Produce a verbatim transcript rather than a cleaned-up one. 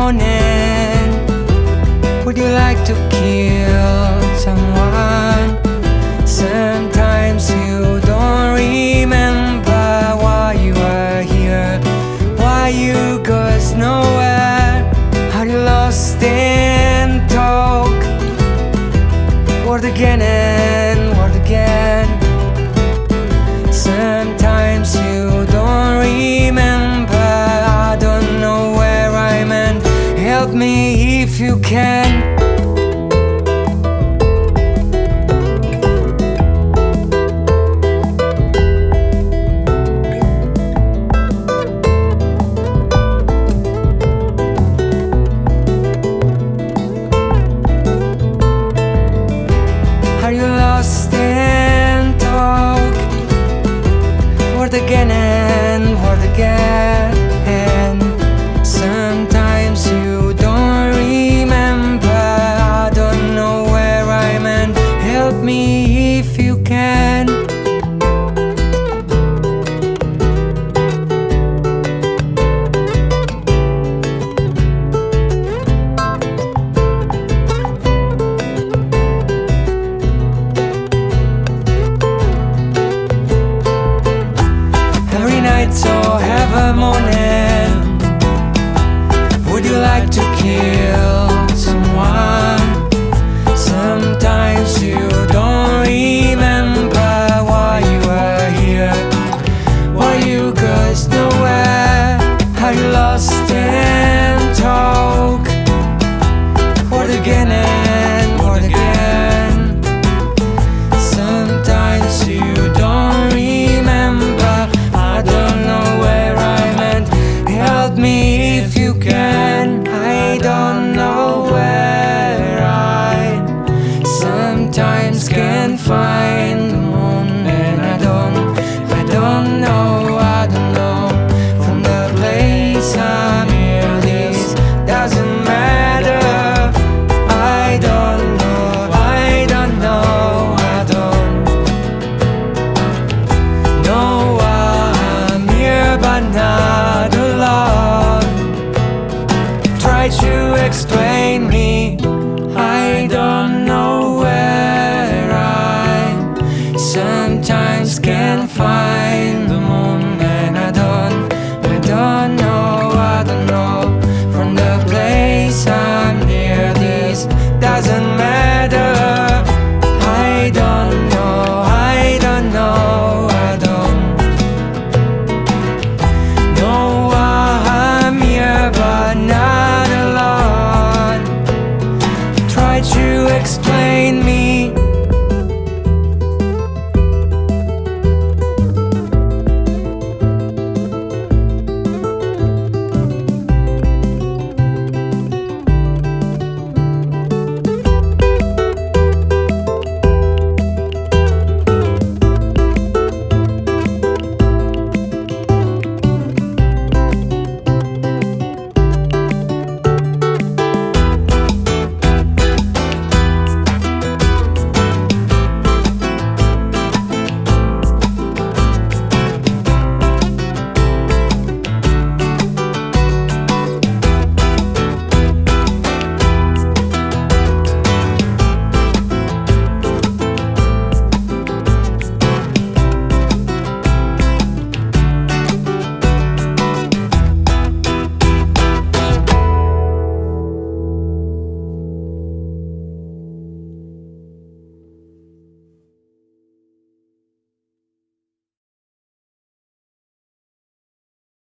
morning, would you like to kill someone? Sometimes you don't remember why you are here, why you goes nowhere. Are you lost in talk? Word again and word again. Sometimes you don't remember. I don't know where I'm at. Help me if you can. Are you lost in talk? Word again and word again. Sometimes you don't remember. I don't know where I'm at. Help me if you can. So every morning, would you like to kill someone? Sometimes you don't remember why you are here, why you goes nowhere. Are you lost in talk? Word again and word again. Sometimes you don't remember. I don't know where I'm at. Help me if you can. I don't know where I sometimes can't find the moon, and I don't, I don't know, I don't know from the place I'm here. This doesn't matter. I don't know, I don't know, I don't know. But now